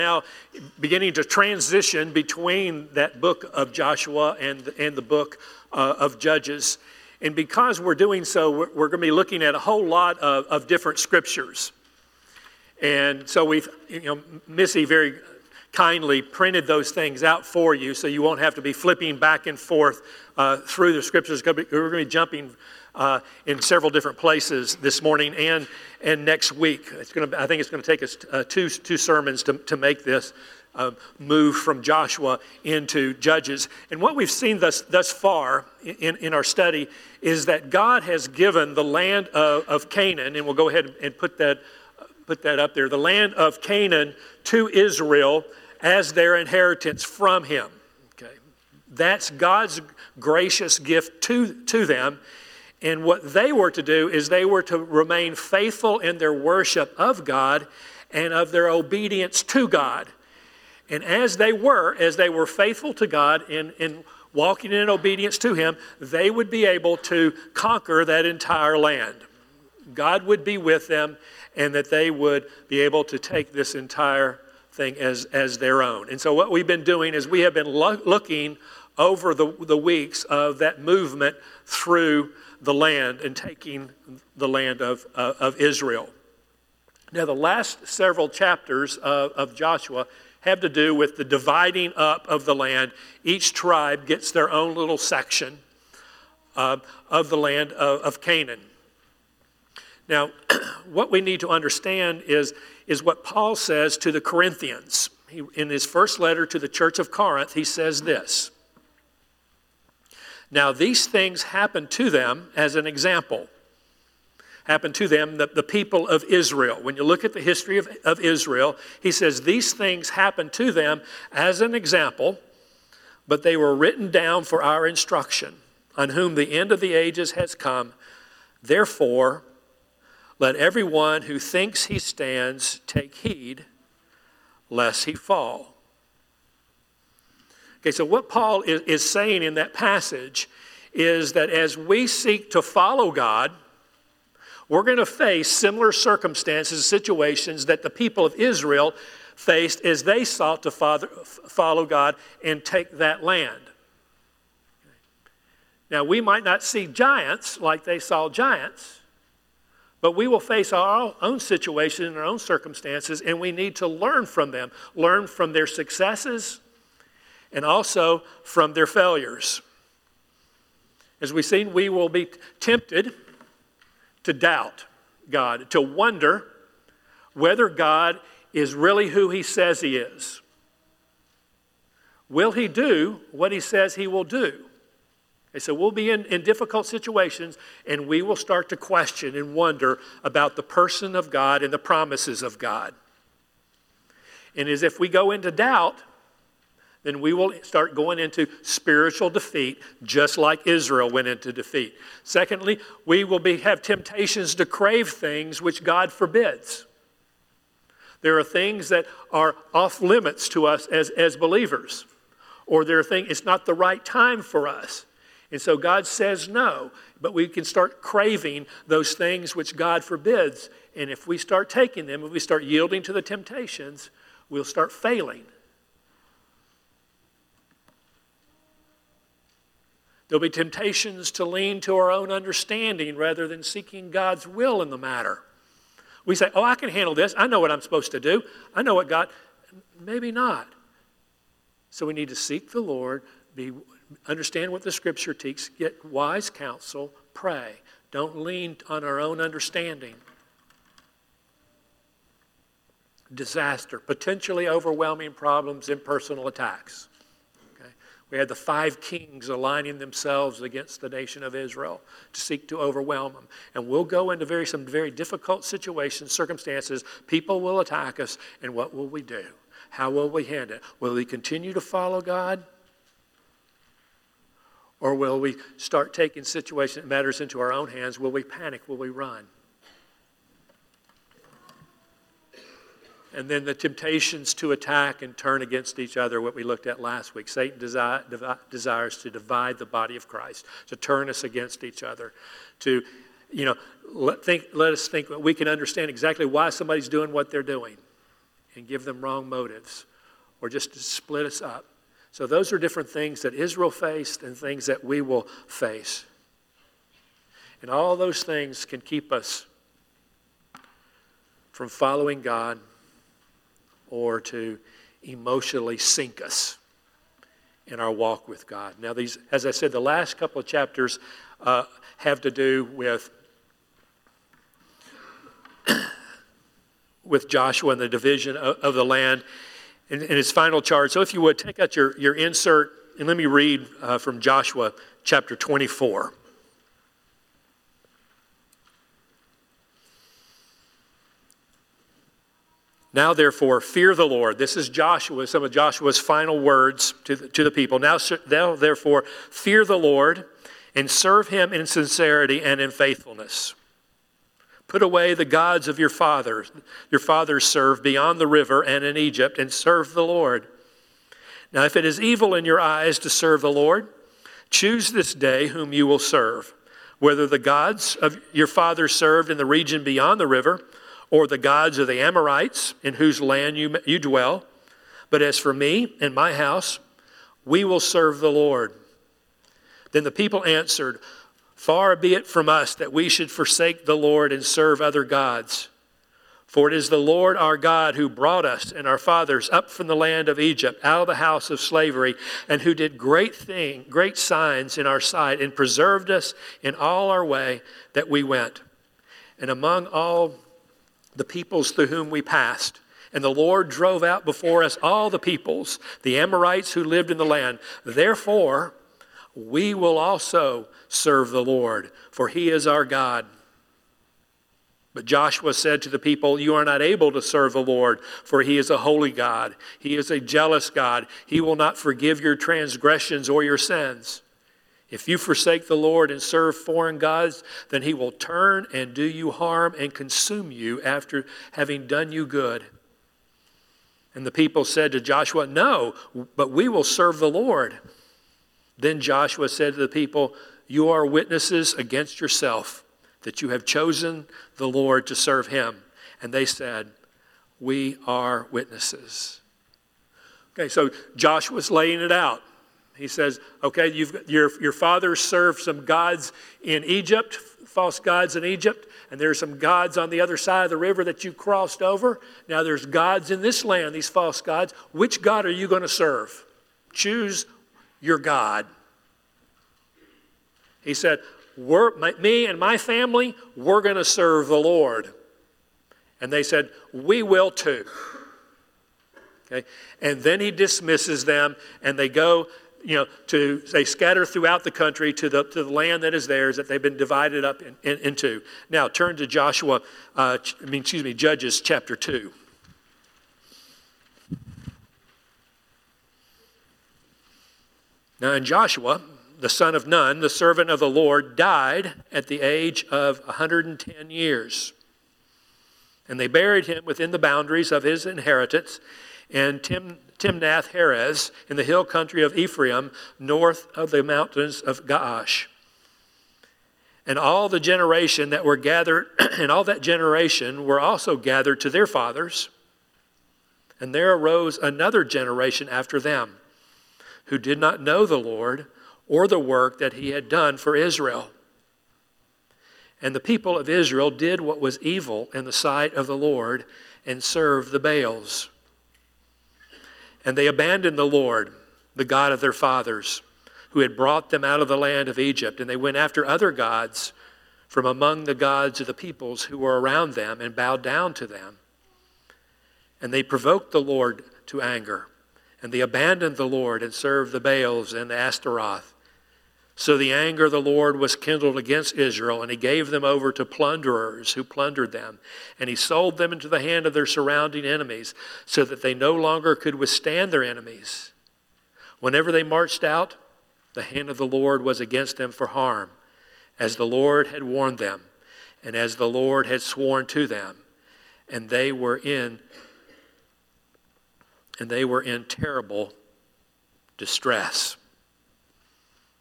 now beginning to transition between that book of Joshua and the book of Judges. And because we're doing so, we're going to be looking at a whole lot of different scriptures. And so Missy very kindly printed those things out for you so you won't have to be flipping back and forth through the scriptures. We're going to be jumping in several different places this morning and next week. I think it's going to take us two sermons to make this move from Joshua into Judges. And what we've seen thus far in our study is that God has given the land of Canaan, and we'll go ahead and put that up there, the land of Canaan to Israel as their inheritance from him. Okay, that's God's gracious gift to them. And what they were to do is they were to remain faithful in their worship of God and of their obedience to God. And as they were faithful to God and walking in obedience to him, they would be able to conquer that entire land. God would be with them, and that they would be able to take this entire thing as their own. And so what we've been doing is we have been looking over the weeks of that movement through the land and taking the land of Israel. Now, the last several chapters of Joshua have to do with the dividing up of the land. Each tribe gets their own little section of the land of Canaan. Now, what we need to understand is what Paul says to the Corinthians. In his first letter to the church of Corinth, he says this: "Now these things happened to them as an example." Happened to them, the people of Israel. When you look at the history of Israel, he says these things happened to them as an example, but they were written down for our instruction, on whom the end of the ages has come. Therefore, let everyone who thinks he stands take heed, lest he fall. Okay, so what Paul is saying in that passage is that as we seek to follow God, we're going to face similar circumstances, situations that the people of Israel faced as they sought to follow God and take that land. Now, we might not see giants like they saw giants, but we will face our own situation and our own circumstances, and we need to learn from them, learn from their successes and also from their failures. As we've seen, we will be tempted to doubt God, to wonder whether God is really who he says he is. Will he do what he says he will do? And so we'll be in difficult situations, and we will start to question and wonder about the person of God and the promises of God. And as if we go into doubt, then we will start going into spiritual defeat, just like Israel went into defeat. Secondly, we will have temptations to crave things which God forbids. There are things that are off limits to us as believers, or there are things, it's not the right time for us. And so God says no, but we can start craving those things which God forbids. And if we start taking them, if we start yielding to the temptations, we'll start failing. There'll be temptations to lean to our own understanding rather than seeking God's will in the matter. We say, I can handle this. I know what I'm supposed to do. I know what God... Maybe not. So we need to seek the Lord, understand what the Scripture teaches, get wise counsel, pray. Don't lean on our own understanding. Disaster, potentially overwhelming problems, impersonal attacks. We had the 5 kings aligning themselves against the nation of Israel to seek to overwhelm them. And we'll go into some very difficult situations, circumstances. People will attack us, and what will we do? How will we handle it? Will we continue to follow God? Or will we start taking matters into our own hands? Will we panic? Will we run? And then the temptations to attack and turn against each other, what we looked at last week. Satan desires to divide the body of Christ, to turn us against each other, to, let us think that we can understand exactly why somebody's doing what they're doing. and give them wrong motives, or just to split us up. So those are different things that Israel faced and things that we will face. And all those things can keep us from following God or to emotionally sink us in our walk with God. Now these, as I said, the last couple of chapters have to do with Joshua and the division of the land in his final charge. So if you would, take out your insert and let me read from Joshua chapter 24. Now, therefore, fear the Lord. This is Joshua, some of Joshua's final words to the people. Now, therefore, fear the Lord and serve him in sincerity and in faithfulness. Put away the gods of your fathers served beyond the river and in Egypt, and serve the Lord. Now, if it is evil in your eyes to serve the Lord, choose this day whom you will serve, whether the gods of your fathers served in the region beyond the river, or the gods of the Amorites in whose land you dwell. But as for me and my house, we will serve the Lord. Then the people answered, far be it from us that we should forsake the Lord and serve other gods. For it is the Lord our God who brought us and our fathers up from the land of Egypt, out of the house of slavery, and who did great signs in our sight, and preserved us in all our way that we went. And among all the peoples through whom we passed. And the Lord drove out before us all the peoples, the Amorites who lived in the land. Therefore, we will also serve the Lord, for he is our God. But Joshua said to the people, you are not able to serve the Lord, for he is a holy God. He is a jealous God. He will not forgive your transgressions or your sins. If you forsake the Lord and serve foreign gods, then he will turn and do you harm and consume you after having done you good. And the people said to Joshua, no, but we will serve the Lord. Then Joshua said to the people, you are witnesses against yourself that you have chosen the Lord to serve him. And they said, we are witnesses. Okay, so Joshua's laying it out. He says, okay, your father served some gods in Egypt, false gods in Egypt, and there's some gods on the other side of the river that you crossed over. Now there's gods in this land, these false gods. Which God are you going to serve? Choose your God. He said, me and my family, we're going to serve the Lord. And they said, we will too. Okay? And then he dismisses them, and they go, they scatter throughout the country to the land that is theirs, that they've been divided up into. Now turn to Judges chapter 2. Now in Joshua, the son of Nun, the servant of the Lord, died at the age of 110 years. And they buried him within the boundaries of his inheritance in Timnath-Heres in the hill country of Ephraim, north of the mountains of Gaash. And all the generation that were gathered, and all that generation were also gathered to their fathers. And there arose another generation after them, who did not know the Lord or the work that he had done for Israel. And the people of Israel did what was evil in the sight of the Lord and served the Baals. And they abandoned the Lord, the God of their fathers, who had brought them out of the land of Egypt. And they went after other gods from among the gods of the peoples who were around them and bowed down to them. And they provoked the Lord to anger. And they abandoned the Lord and served the Baals and the Ashtaroth. So the anger of the Lord was kindled against Israel, and he gave them over to plunderers who plundered them. And he sold them into the hand of their surrounding enemies, so that they no longer could withstand their enemies. Whenever they marched out, the hand of the Lord was against them for harm, as the Lord had warned them, and as the Lord had sworn to them. And they were in terrible distress.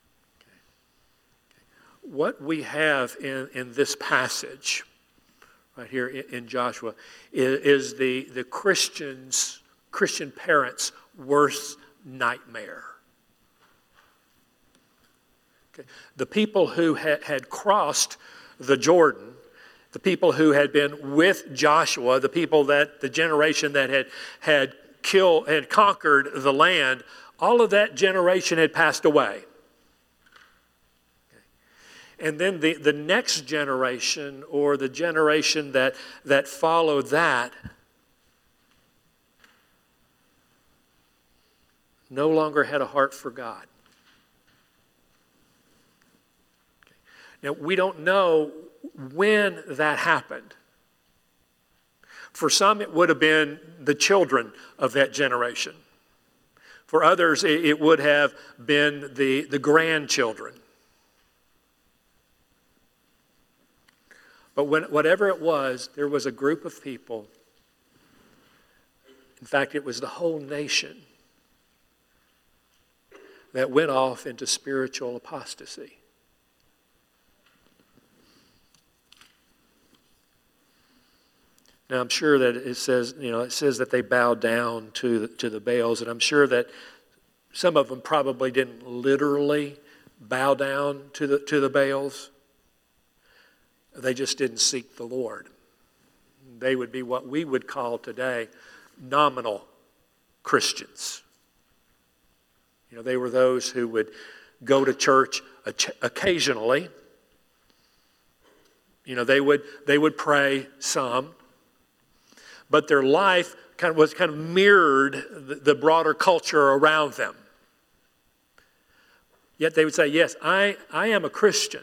What we have in this passage, right here in Joshua, is the Christian parents' worst nightmare. Okay. The people who had crossed the Jordan, the people who had been with Joshua, the generation that had conquered the land, all of that generation had passed away. And then the next generation, or the generation that followed that, no longer had a heart for God. Now, we don't know when that happened. For some, it would have been the children of that generation. For others, it would have been the grandchildren. But whatever it was, there was a group of people. In fact, it was the whole nation that went off into spiritual apostasy. Now, I'm sure that it says that they bowed down to the Baals, and I'm sure that some of them probably didn't literally bow down to the Baals. They just didn't seek the Lord. They would be what we would call today nominal Christians. They were those who would go to church occasionally. They would pray some, but their life was mirrored the broader culture around them. Yet they would say, "Yes, I am a Christian."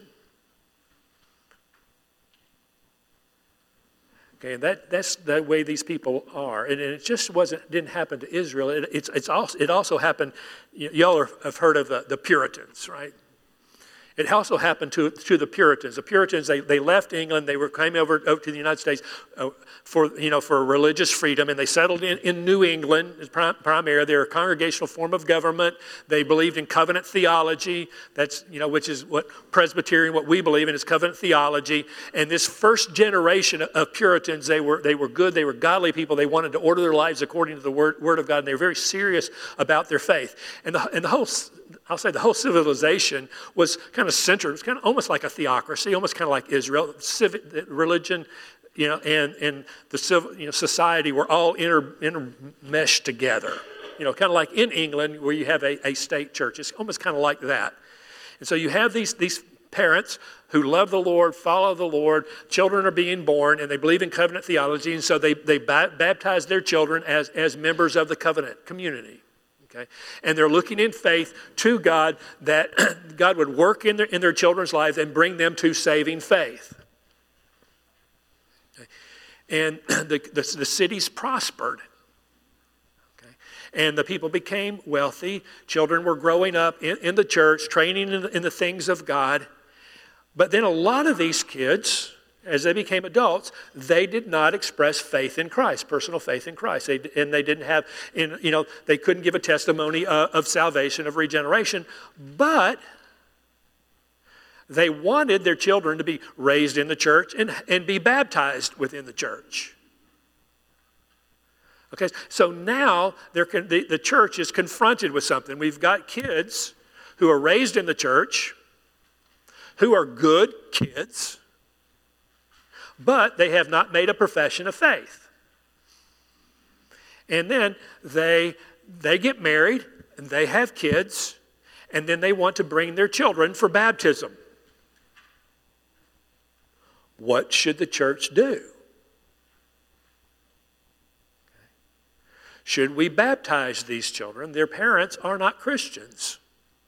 Okay, and that's the way these people are, and it just didn't happen to Israel. It also happened. Y'all have heard of the Puritans, right? It also happened to the Puritans. The Puritans, they left England. They came over to the United States for religious freedom, and they settled in New England primarily. They're a congregational form of government. They believed in covenant theology. That's which is what Presbyterian, what we believe in, is covenant theology. And this first generation of Puritans, they were good. They were godly people. They wanted to order their lives according to the Word of God, and they were very serious about their faith. And the whole civilization was kind of centered. It was kind of almost like a theocracy, almost kind of like Israel. Civic religion, and the civil, society were all intermeshed together. Kind of like in England where you have a state church. It's almost kind of like that. And so you have these parents who love the Lord, follow the Lord. Children are being born, and they believe in covenant theology, and so they baptize their children as members of the covenant community. Okay? And they're looking in faith to God that God would work in their children's lives and bring them to saving faith. Okay? And the cities prospered. Okay? And the people became wealthy. Children were growing up in the church, training in the things of God. But then a lot of these kids, as they became adults, they did not express faith in Christ, personal faith in Christ. They didn't have, they couldn't give a testimony of salvation, of regeneration, but they wanted their children to be raised in the church and be baptized within the church. Okay, so now the church is confronted with something. We've got kids who are raised in the church, who are good kids, but they have not made a profession of faith. And then they get married, and they have kids, and then they want to bring their children for baptism. What should the church do? Should we baptize these children? Their parents are not Christians.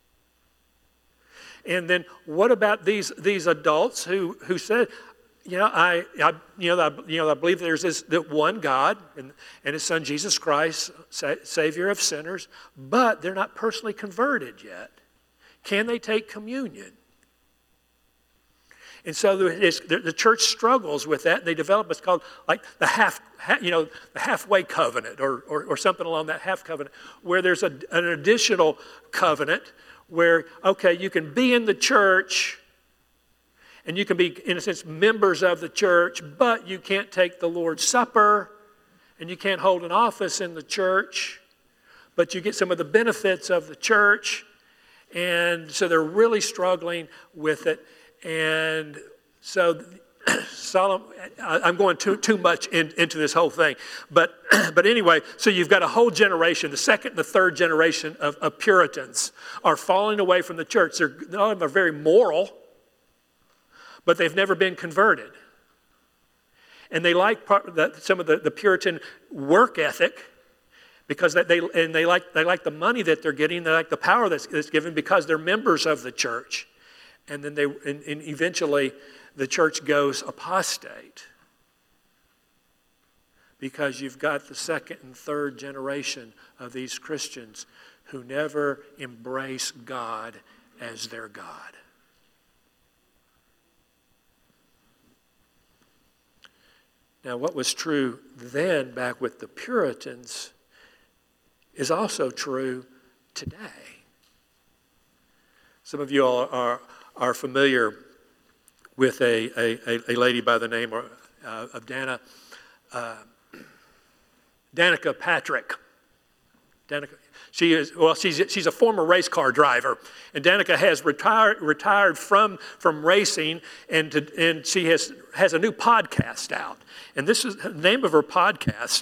And then what about these adults who said, I believe there's this one God and His Son Jesus Christ, Savior of sinners, but they're not personally converted yet. Can they take communion? And so the church struggles with that, and they develop what's called like the halfway covenant, or something along that half covenant, where there's an additional covenant where, okay, you can be in the church And you can be, in a sense, members of the church, but you can't take the Lord's Supper, and you can't hold an office in the church, but you get some of the benefits of the church. And so they're really struggling with it. And so Solomon, I'm going too much into this whole thing. But anyway, so you've got a whole generation, the second and the third generation of Puritans are falling away from the church. None of them are very moral, but they've never been converted. And they like some of the Puritan work ethic because they like the money that they're getting. They like the power that's given because they're members of the church. And then and eventually the church goes apostate because you've got the second and third generation of these Christians who never embrace God as their God. Now, what was true then back with the Puritans is also true today. Some of you all are familiar with a lady by the name of Danica Patrick. She's a former race car driver, and Danica has retired from racing, and she has a new podcast out. And the name of her podcast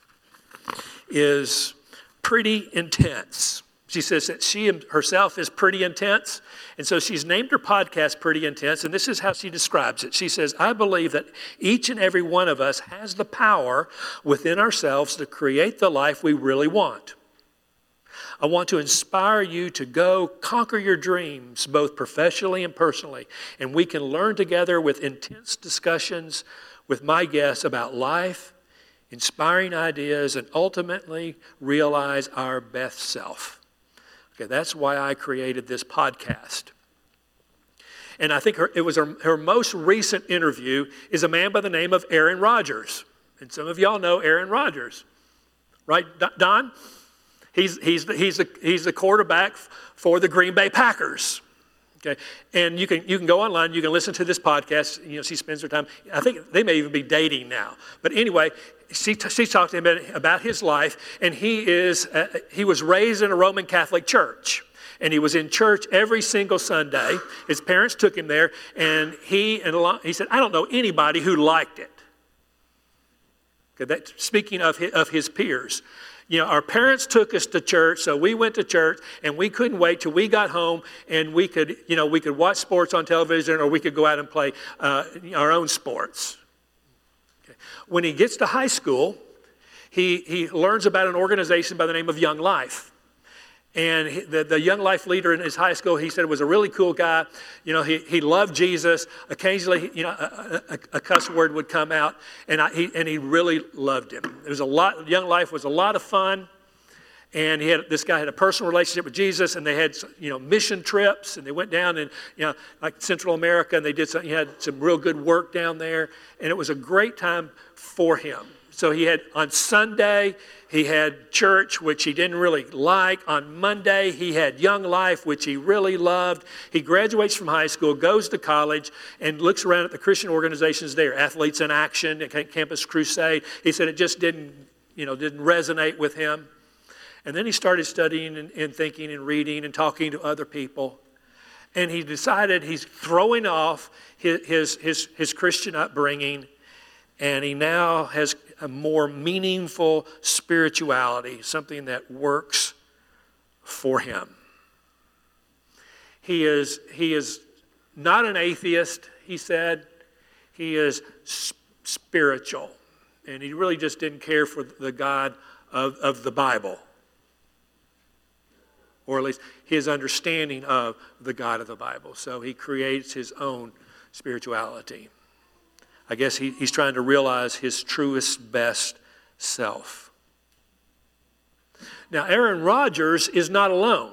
is Pretty Intense. She says that she herself is pretty intense, and so she's named her podcast Pretty Intense, and this is how she describes it. She says, I believe that each and every one of us has the power within ourselves to create the life we really want. I want to inspire you to go conquer your dreams, both professionally and personally, and we can learn together with intense discussions with my guests about life, inspiring ideas, and ultimately realize our best self. Okay, that's why I created this podcast. And I think her most recent interview is a man by the name of Aaron Rodgers. And some of y'all know Aaron Rodgers, right, Don? He's the quarterback for the Green Bay Packers. Okay, and you can go online. You can listen to this podcast. You know, she spends her time. I think they may even be dating now. But anyway, she talked to him about his life, and he was raised in a Roman Catholic church, and he was in church every single Sunday. His parents took him there, and he said, I don't know anybody who liked it. Okay, speaking of his peers. You know, our parents took us to church, so we went to church, and we couldn't wait till we got home, and we could watch sports on television, or we could go out and play our own sports. Okay. When he gets to high school, he learns about an organization by the name of Young Life. And the Young Life leader in his high school, he said, was a really cool guy. You know, he loved Jesus. Occasionally, a cuss word would come out, and he really loved him. Young Life was a lot of fun, and this guy had a personal relationship with Jesus, and they had mission trips, and they went down in like Central America, and he had some real good work down there, and it was a great time for him. So on Sunday, he had church, which he didn't really like. On Monday, he had Young Life, which he really loved. He graduates from high school, goes to college, and looks around at the Christian organizations there, Athletes in Action, Campus Crusade. He said it just didn't resonate with him. And then he started studying and thinking and reading and talking to other people. And he decided he's throwing off his Christian upbringing, and he now has a more meaningful spirituality, something that works for him. He is not an atheist, he said. He is spiritual. And he really just didn't care for the God of the Bible, or at least his understanding of the God of the Bible. So he creates his own spirituality. I guess he's trying to realize his truest, best self. Now, Aaron Rodgers is not alone.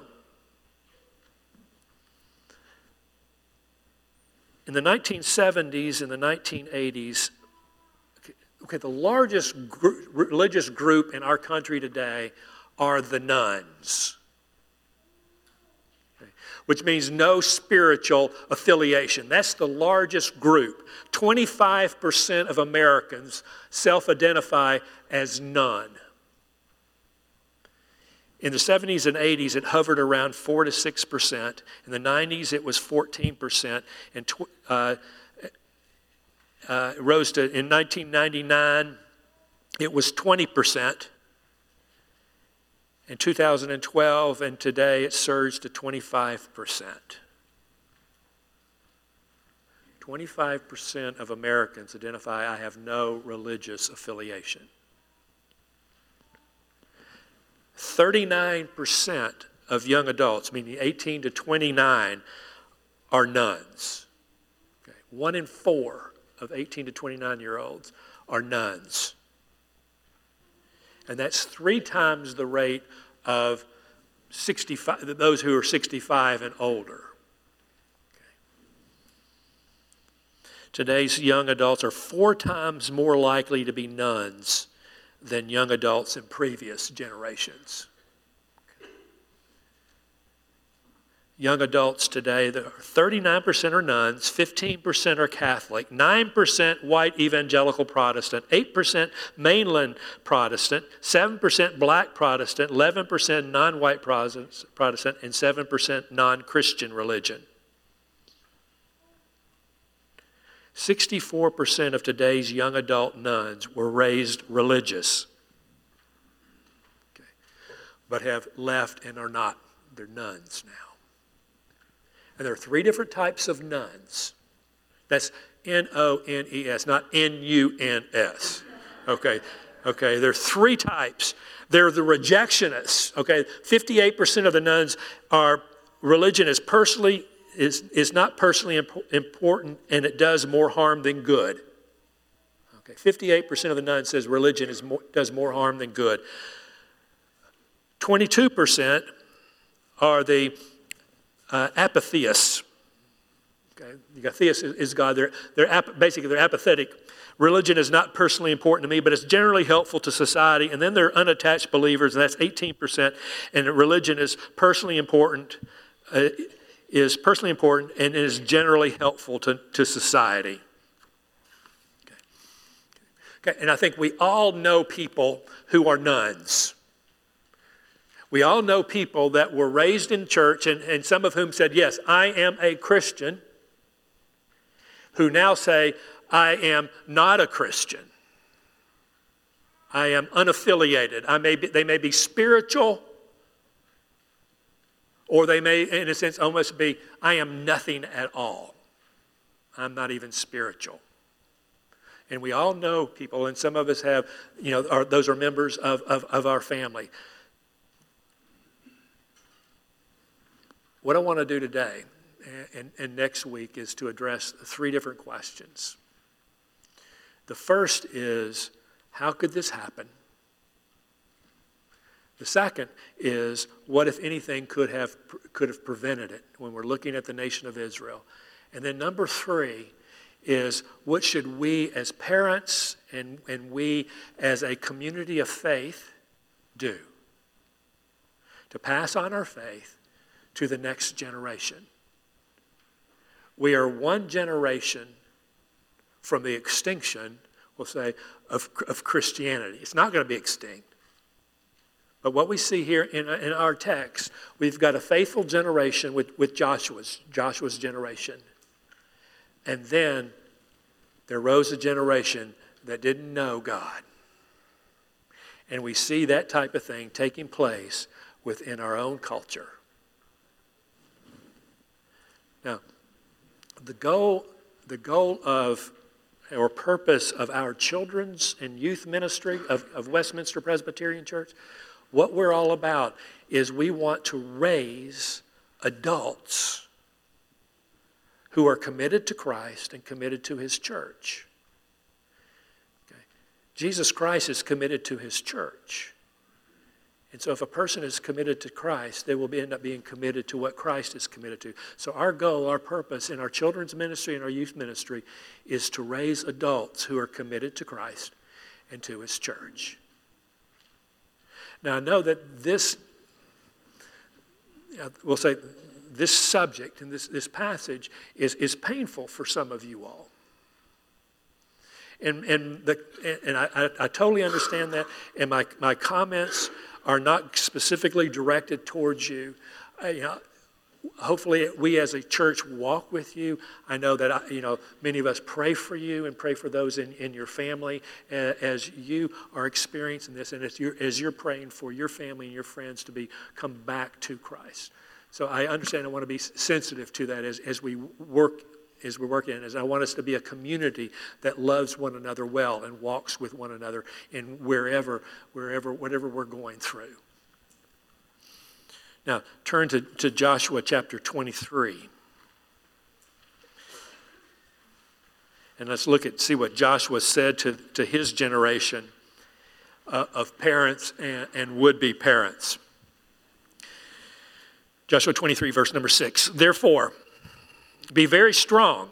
In the 1970s and the 1980s, the largest religious group in our country today are the nuns. which means no spiritual affiliation. That's the largest group. 25% of Americans self-identify as none. In the 70s and 80s, it hovered around 4 to 6%. In the 90s, it was 14%. And it rose to, in 1999, it was 20%. In 2012 and today, it surged to 25%. 25% of Americans identify, I have no religious affiliation. 39% of young adults, meaning 18 to 29, are nones. Okay. 1 in 4 of 18 to 29-year-olds are nones. And that's 3 times the rate of 65, those who are 65 and older. Okay. Today's young adults are 4 times more likely to be nones than young adults in previous generations. Young adults today, 39% are nones, 15% are Catholic, 9% white evangelical Protestant, 8% mainland Protestant, 7% black Protestant, 11% non-white Protestant, and 7% non-Christian religion. 64% of today's young adult nones were raised religious, okay, but have left and are not. They're nuns now. And there are 3 different types of nuns. That's N-O-N-E-S, not N-U-N-S. Okay, there are 3 types. They're the rejectionists. Okay, 58% of the nuns are religion is not personally important, and it does more harm than good. Okay, 58% of the nuns says religion does more harm than good. 22% are the apatheists. Okay, you got theist is God. Basically they're apathetic. Religion is not personally important to me, but it's generally helpful to society. And then there are unattached believers, and that's 18%. And religion is personally important. And is generally helpful to society. Okay, and I think we all know people who are nuns. We all know people that were raised in church, and some of whom said, yes, I am a Christian, who now say, I am not a Christian. I am unaffiliated. They may be spiritual, or they may, in a sense, almost be, I am nothing at all. I'm not even spiritual. And we all know people, and some of us have, those are members of our family. What I want to do today and next week is to address 3 different questions. The first is, how could this happen? The second is, what, if anything, could have prevented it when we're looking at the nation of Israel? And then number 3 is, what should we as parents and we as a community of faith do to pass on our faith to the next generation? We are 1 generation from the extinction, we'll say, of Christianity. It's not going to be extinct. But what we see here in our text, we've got a faithful generation with Joshua's generation. And then there rose a generation that didn't know God. And we see that type of thing taking place within our own culture. Now, the goal of or purpose of our children's and youth ministry of Westminster Presbyterian Church, what we're all about is we want to raise adults who are committed to Christ and committed to His church. Okay. Jesus Christ is committed to His church. And so if a person is committed to Christ, they will end up being committed to what Christ is committed to. So our goal, our purpose in our children's ministry and our youth ministry is to raise adults who are committed to Christ and to His church. Now I know that we'll say, this subject and this passage is painful for some of you all. And I totally understand that, and my comments are not specifically directed towards you. Hopefully we as a church walk with you. I know that many of us pray for you and pray for those in your family as you are experiencing this, and as you're praying for your family and your friends to come back to Christ. So I understand. I want to be sensitive to that as we work. As we're working in, as I want us to be a community that loves one another well and walks with one another in whatever we're going through. Now, turn to Joshua chapter 23. And let's see what Joshua said to his generation of parents and would-be parents. Joshua 23, verse number 6. Therefore, be very strong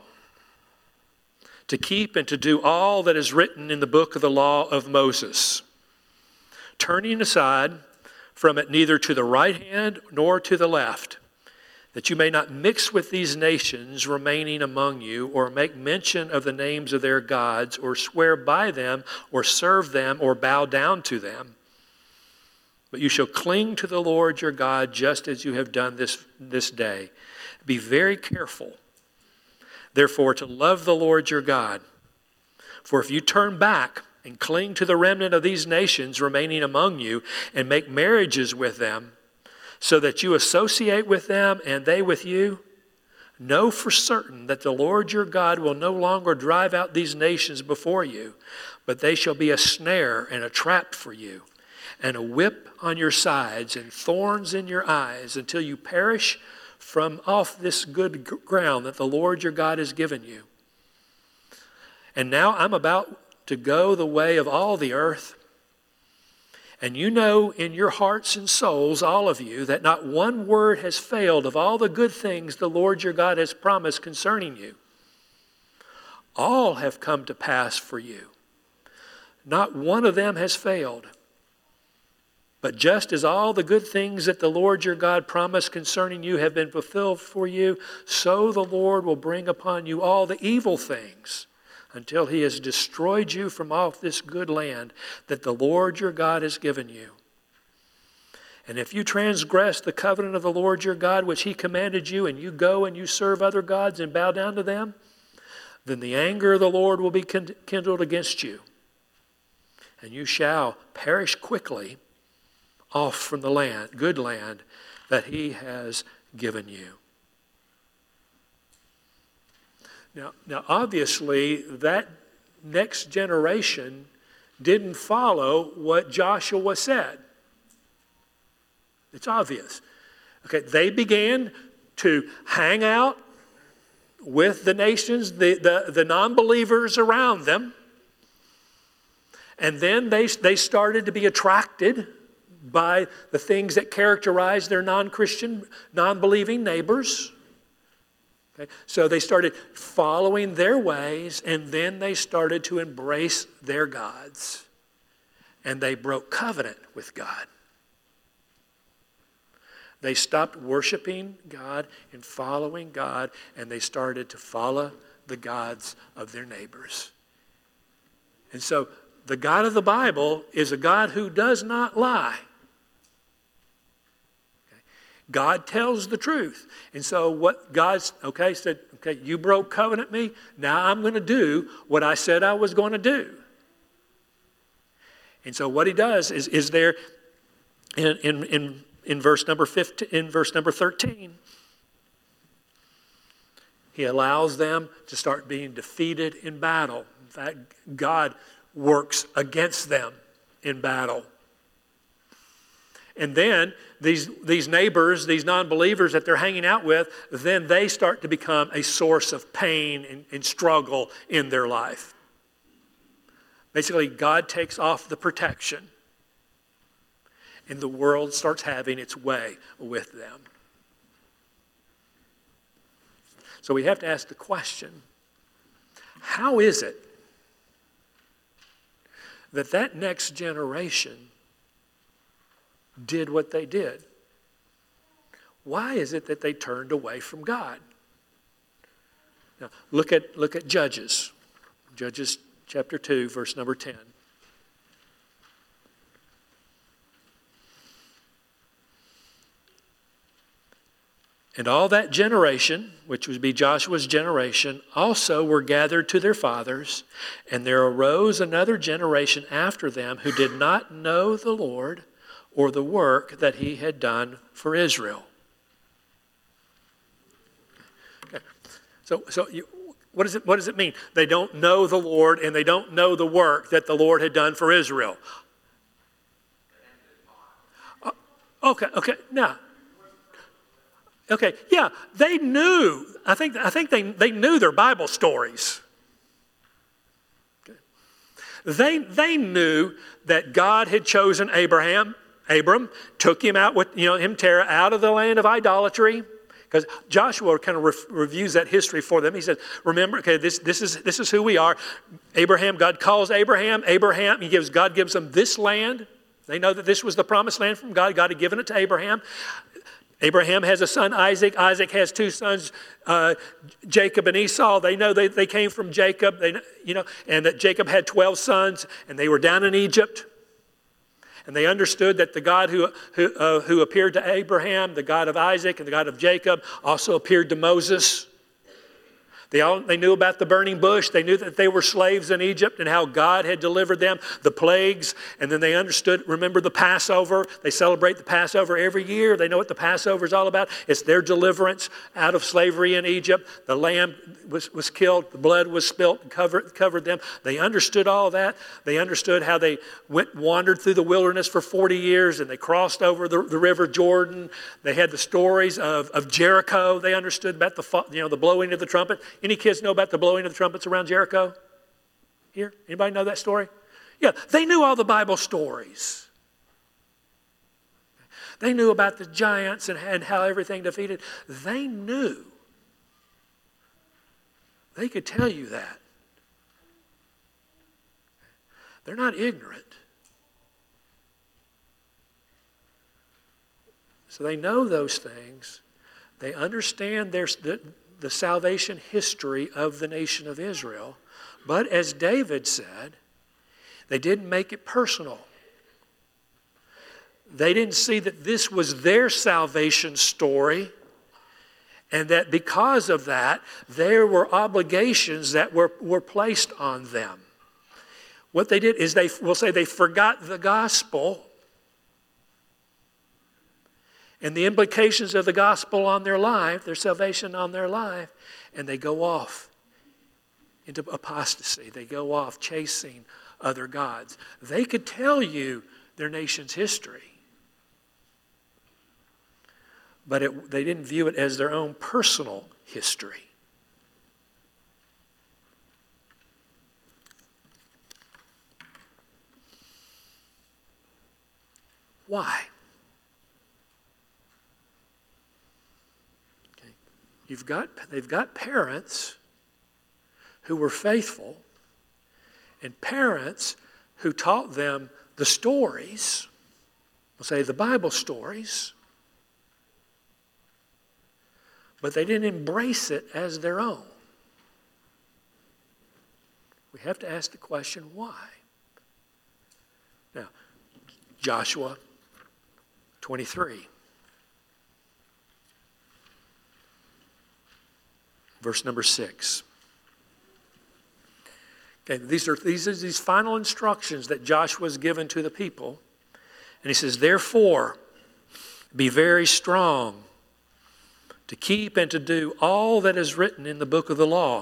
to keep and to do all that is written in the book of the law of Moses, turning aside from it neither to the right hand nor to the left, that you may not mix with these nations remaining among you, or make mention of the names of their gods, or swear by them, or serve them, or bow down to them. But you shall cling to the Lord your God, just as you have done this day. Be very careful, therefore, to love the Lord your God. For if you turn back and cling to the remnant of these nations remaining among you, and make marriages with them, so that you associate with them and they with you, know for certain that the Lord your God will no longer drive out these nations before you, but they shall be a snare and a trap for you, and a whip on your sides and thorns in your eyes, until you perish from off this good ground that the Lord your God has given you. And now I'm about to go the way of all the earth. And you know in your hearts and souls, all of you, that not one word has failed of all the good things the Lord your God has promised concerning you. All have come to pass for you. Not one of them has failed. But just as all the good things that the Lord your God promised concerning you have been fulfilled for you, so the Lord will bring upon you all the evil things, until he has destroyed you from off this good land that the Lord your God has given you. And if you transgress the covenant of the Lord your God, which he commanded you, and you go and you serve other gods and bow down to them, then the anger of the Lord will be kindled against you, and you shall perish quickly off from the good land that he has given you. Now, obviously, that next generation didn't follow what Joshua said. It's obvious. Okay, they began to hang out with the nations, the non-believers around them, and then they started to be attracted by the things that characterize their non-Christian, non-believing neighbors. Okay? So they started following their ways, and then they started to embrace their gods. And they broke covenant with God. They stopped worshiping God and following God, and they started to follow the gods of their neighbors. And so the God of the Bible is a God who does not lie. God tells the truth. And so what God said, you broke covenant with me. Now I'm going to do what I said I was going to do. And so what he does is there in verse number 15, in verse number 13, he allows them to start being defeated in battle. In fact, God works against them in battle. And then these neighbors, these non-believers that they're hanging out with, then they start to become a source of pain and struggle in their life. Basically, God takes off the protection, and the world starts having its way with them. So we have to ask the question, how is it that next generation did what they did? Why is it that they turned away from God? Now, look at Judges. Judges chapter 2, verse number 10. And all that generation, which would be Joshua's generation, also were gathered to their fathers, and there arose another generation after them who did not know the Lord or the work that he had done for Israel. Okay. What does it mean? They don't know the Lord and they don't know the work that the Lord had done for Israel. Okay, now. Okay, yeah, they knew. I think they knew their Bible stories. Okay. They knew that God had chosen Abram, took him out with Terah out of the land of idolatry. Because Joshua kind of reviews that history for them. He said, remember, okay, this is who we are. Abraham, God calls Abraham. God gives them this land. They know that this was the promised land from God. God had given it to Abraham. Abraham has a son, Isaac. Isaac has two sons, Jacob and Esau. They know they came from Jacob, and that Jacob had 12 sons, and they were down in Egypt. And they understood that the God who appeared to Abraham, the God of Isaac and the God of Jacob, also appeared to Moses. They knew about the burning bush. They knew that they were slaves in Egypt and how God had delivered them, the plagues. And then they remember the Passover. They celebrate the Passover every year. They know what the Passover is all about. It's their deliverance out of slavery in Egypt. The lamb was killed. The blood was spilt and covered them. They understood all that. They understood how they wandered through the wilderness for 40 years and they crossed over the river Jordan. They had the stories of Jericho. They understood about the blowing of the trumpet. Any kids know about the blowing of the trumpets around Jericho? Here? Anybody know that story? Yeah, they knew all the Bible stories. They knew about the giants and how everything defeated. They knew. They could tell you that. They're not ignorant. So they know those things. They understand the salvation history of the nation of Israel. But as David said, they didn't make it personal. They didn't see that this was their salvation story and that because of that, there were obligations that were placed on them. What they did is they forgot the gospel and the implications of the gospel on their life, their salvation on their life, and they go off into apostasy. They go off chasing other gods. They could tell you their nation's history, but they didn't view it as their own personal history. Why? They've got parents who were faithful and parents who taught them the stories, we'll say the Bible stories, but they didn't embrace it as their own. We have to ask the question, why? Now, Joshua 23. Verse number 6. Okay, these are these final instructions that Joshua has given to the people. And he says, therefore, be very strong to keep and to do all that is written in the book of the law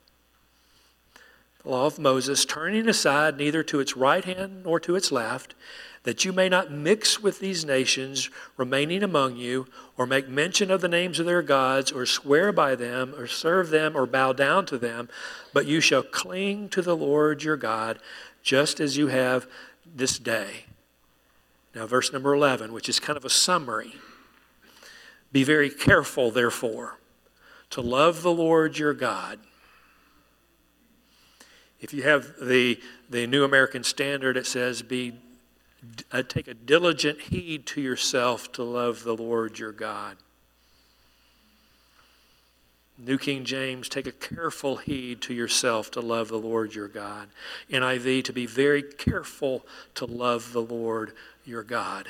of Moses, turning aside neither to its right hand nor to its left, that you may not mix with these nations remaining among you, or make mention of the names of their gods, or swear by them, or serve them, or bow down to them, but you shall cling to the Lord your God, just as you have this day. Now, verse number 11, which is kind of a summary. Be very careful, therefore, to love the Lord your God. If you have the New American Standard, it says, take a diligent heed to yourself to love the Lord your God. New King James, take a careful heed to yourself to love the Lord your God. NIV, to be very careful to love the Lord your God.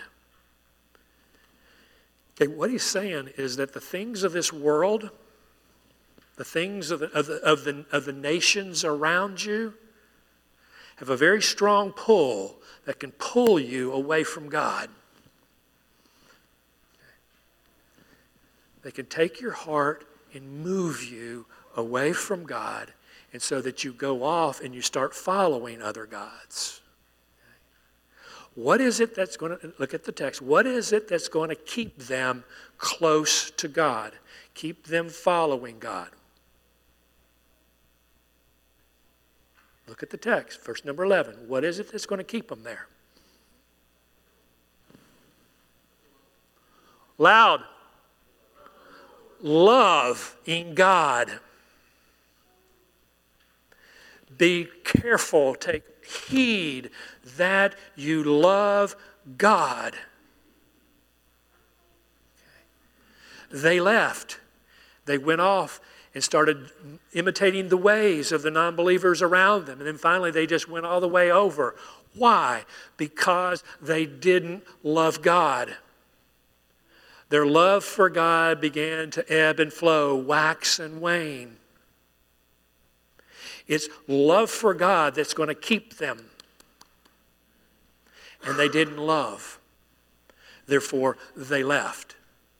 Okay, what he's saying is that the things of this world, the things of the nations around you, have a very strong pull that can pull you away from God. They can take your heart and move you away from God, and so that you go off and you start following other gods. What is it that's going to, look at the text, what is it that's going to keep them close to God? Keep them following God. Look at the text, verse number 11. What is it that's going to keep them there? Loud. Love in God. Be careful, take heed that you love God. They left. They went off and started imitating the ways of the non-believers around them. And then finally they just went all the way over. Why? Because they didn't love God. Their love for God began to ebb and flow, wax and wane. It's love for God that's going to keep them. And they didn't love. Therefore, they left.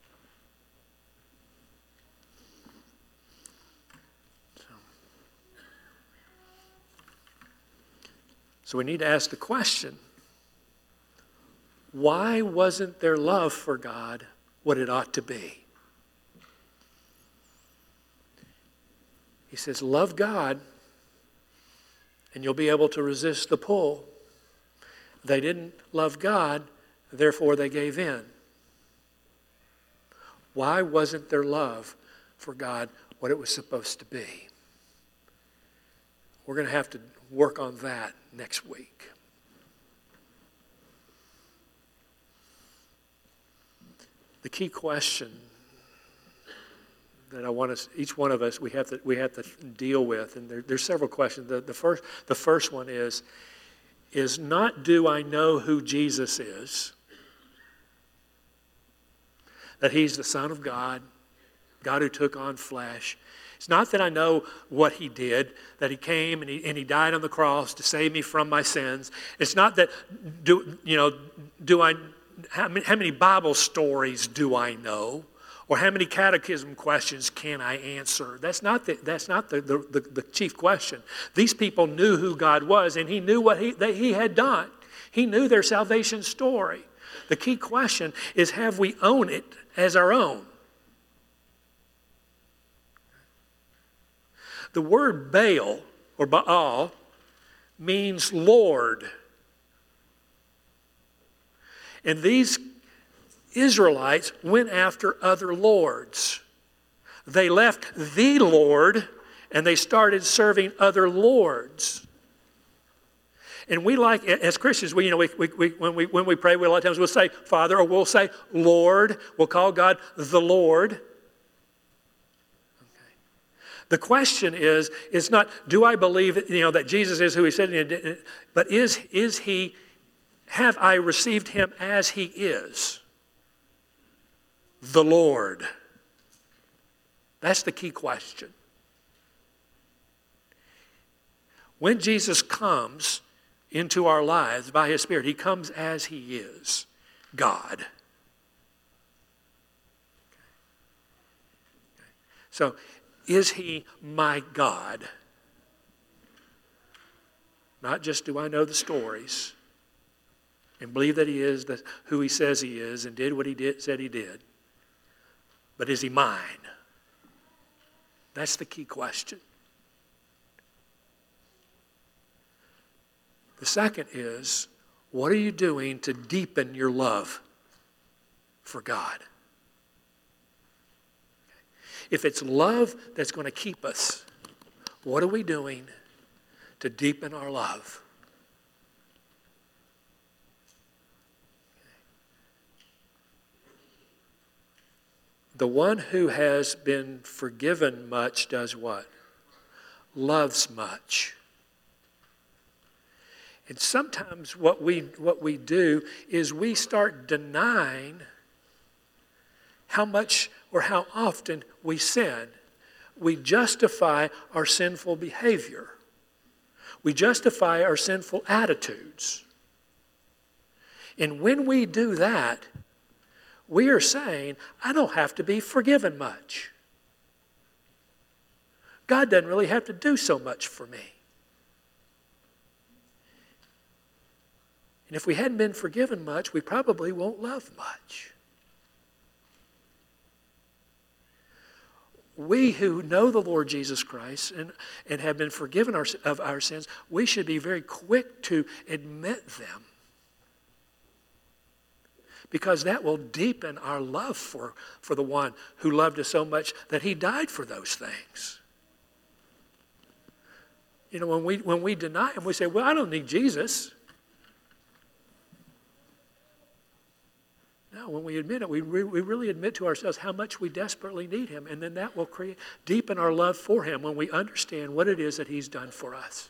So we need to ask the question, why wasn't their love for God what it ought to be? He says, love God, and you'll be able to resist the pull. They didn't love God, therefore they gave in. Why wasn't their love for God what it was supposed to be? We're going to have to work on that next week. The key question that I want us, each one of us, we have to deal with, and there's several questions. The first one is not, do I know who Jesus is? That he's the Son of God, God who took on flesh. It's not that I know what he did, that he came and he died on the cross to save me from my sins. It's not that, how many Bible stories do I know? Or how many catechism questions can I answer? That's not the chief question. These people knew who God was, and he knew what he had done. He knew their salvation story. The key question is, have we owned it as our own? The word Baal, or Baal, means Lord. And these Israelites went after other lords. They left the Lord and they started serving other lords. And we, like, as Christians, when we pray, a lot of times we'll say Father, or we'll say Lord. We'll call God the Lord. The question is not, do I believe that Jesus is who he said, but is he, have I received him as he is? The Lord. That's the key question. When Jesus comes into our lives by his Spirit, he comes as he is, God. So, is he my God? Not just do I know the stories and believe that he is who he says he is and did what he said he did, but is he mine? That's the key question. The second is, what are you doing to deepen your love for God? If it's love that's going to keep us, what are we doing to deepen our love? The one who has been forgiven much does what? Loves much. And sometimes what we do is we start denying how much or how often we sin. We justify our sinful behavior. We justify our sinful attitudes. And when we do that, we are saying, I don't have to be forgiven much. God doesn't really have to do so much for me. And if we hadn't been forgiven much, we probably won't love much. We who know the Lord Jesus Christ and have been forgiven of our sins, we should be very quick to admit them. Because that will deepen our love for the one who loved us so much that he died for those things. You know, when we deny him, we say, well, I don't need Jesus. No, when we admit it, we really admit to ourselves how much we desperately need him. And then that will deepen our love for him when we understand what it is that he's done for us.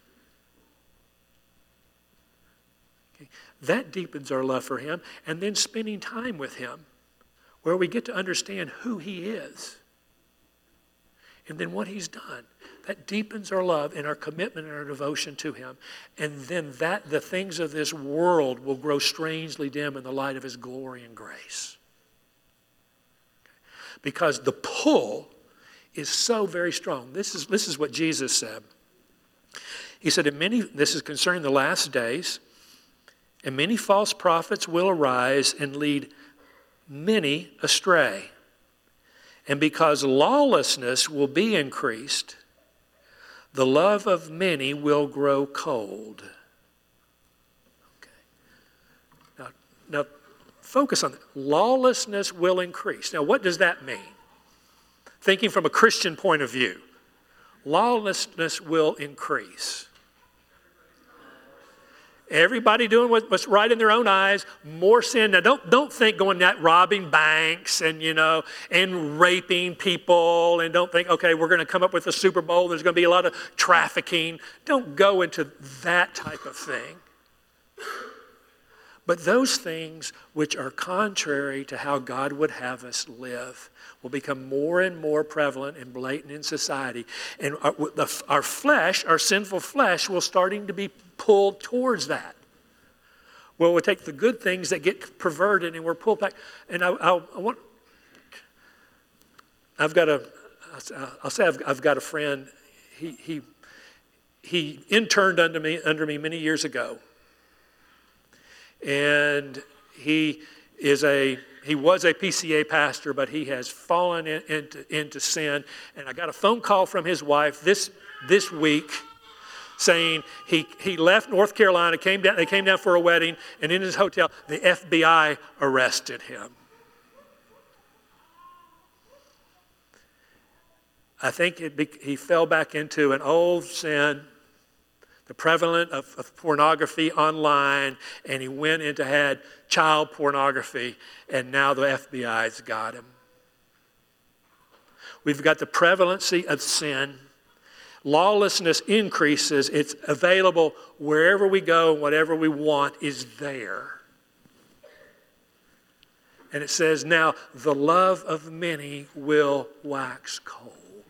Okay. That deepens our love for him. And then spending time with him where we get to understand who he is. And then what he's done. That deepens our love and our commitment and our devotion to him. And then the things of this world will grow strangely dim in the light of his glory and grace. Because the pull is so very strong. This is what Jesus said. He said, this is concerning the last days, and many false prophets will arise and lead many astray. And because lawlessness will be increased, the love of many will grow cold. Okay. Now focus on that. Lawlessness will increase. Now, what does that mean? Thinking from a Christian point of view, lawlessness will increase. Everybody doing what's right in their own eyes, more sin. Now, don't think going out robbing banks and raping people, and don't think, okay, we're going to come up with a Super Bowl. There's going to be a lot of trafficking. Don't go into that type of thing. But those things which are contrary to how God would have us live will become more and more prevalent and blatant in society. And our flesh, our sinful flesh, will starting to be pulled towards that. Well, we'll take the good things that get perverted and we're pulled back. And I've got a friend. He interned under me many years ago. And he was a PCA pastor, but he has fallen into sin. And I got a phone call from his wife this week saying he left North Carolina, they came down for a wedding, and in his hotel, the FBI arrested him. I think he fell back into an old sin, the prevalence of pornography online, and he went into had child pornography, and now the FBI's got him. We've got the prevalency of sin. Lawlessness increases. It's available wherever we go, whatever we want is there. And it says, now the love of many will wax cold.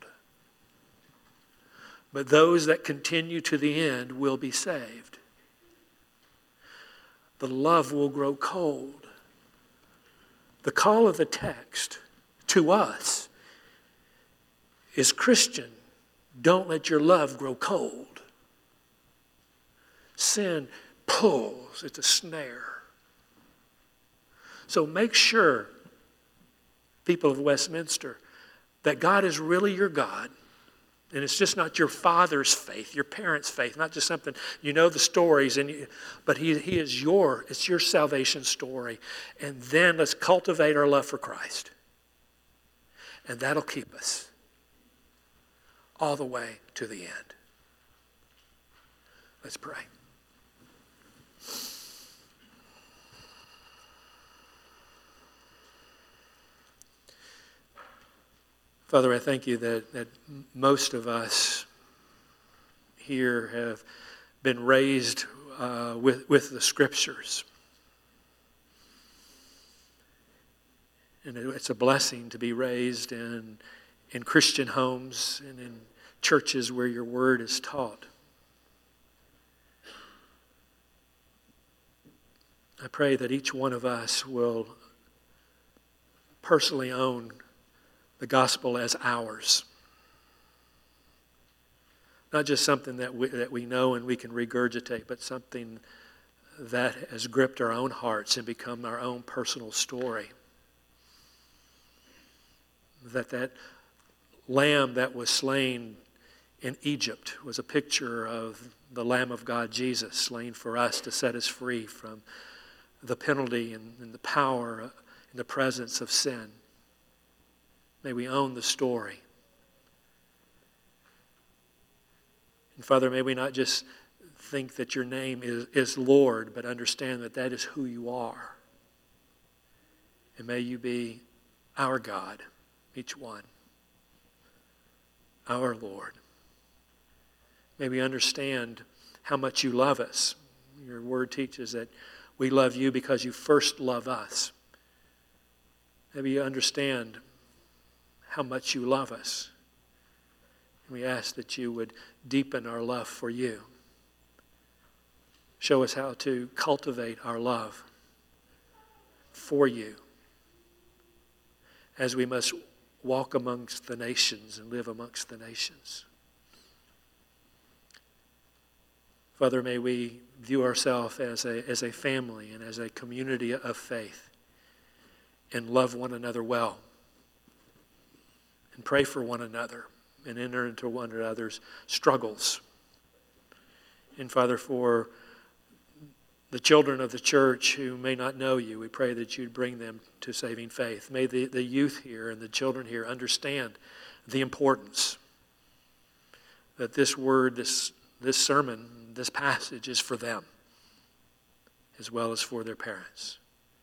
But those that continue to the end will be saved. The love will grow cold. The call of the text to us is, Christian, don't let your love grow cold. Sin pulls. It's a snare. So make sure, people of Westminster, that God is really your God. And it's just not your father's faith, your parents' faith, not just something, you know the stories, but he is it's your salvation story. And then let's cultivate our love for Christ. And that'll keep us all the way to the end. Let's pray. Father, I thank you that most of us here have been raised with the Scriptures. And it's a blessing to be raised in Christian homes and in churches where your word is taught. I pray that each one of us will personally own the gospel as ours. Not just something that we know and we can regurgitate, but something that has gripped our own hearts and become our own personal story. That lamb that was slain in Egypt was a picture of the Lamb of God, Jesus, slain for us to set us free from the penalty and the power and the presence of sin. May we own the story. And Father, may we not just think that your name is Lord, but understand that that is who you are. And may you be our God, each one, our Lord. May we understand how much you love us. Your word teaches that we love you because you first love us. Maybe you understand how much you love us. And we ask that you would deepen our love for you. Show us how to cultivate our love for you as we must walk amongst the nations and live amongst the nations. Father, may we view ourselves as a family and as a community of faith and love one another well and pray for one another and enter into one another's struggles. And Father, for the children of the church who may not know you, we pray that you'd bring them to saving faith. May the youth here and the children here understand the importance that this word, this sermon, this passage is for them as well as for their parents.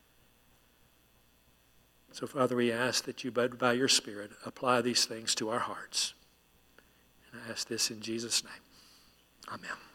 So, Father, we ask that you, by your Spirit, apply these things to our hearts. And I ask this in Jesus' name. Amen.